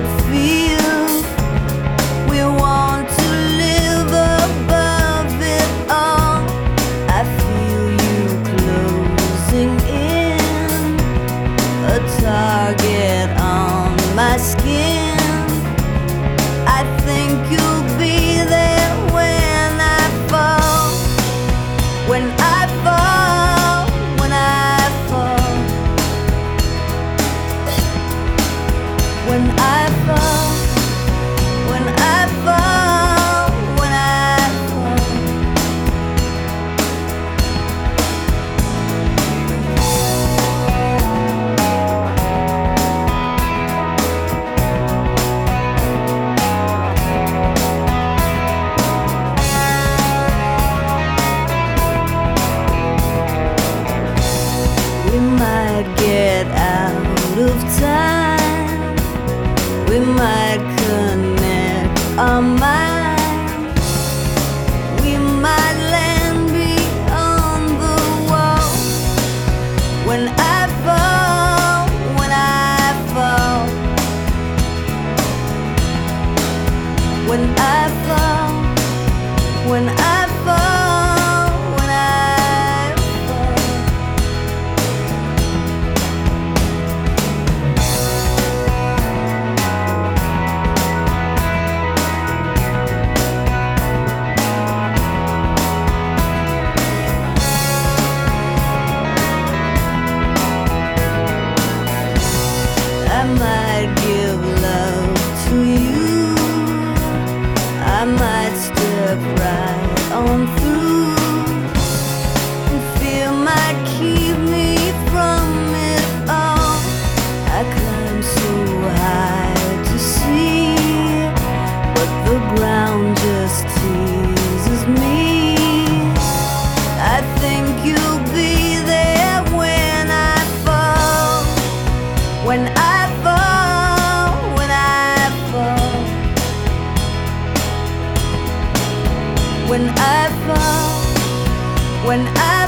it feel? We want to live above it all. I feel you closing in, a target on my skin. I think you'll be there when I fall. When I fall, when I fall. When I fall, when I fall, when I fall. We might get out of time, we might connect our minds, we might land beyond the wall. When I fall, when I fall. When I fall, when I fall, when I fall. I might give love to you, I might step right on through, and fear might keep me from it all. I climb so high to see, but the ground just teases me. I think you'll be there when I fall. When I fall, when I fall. When I fall, when I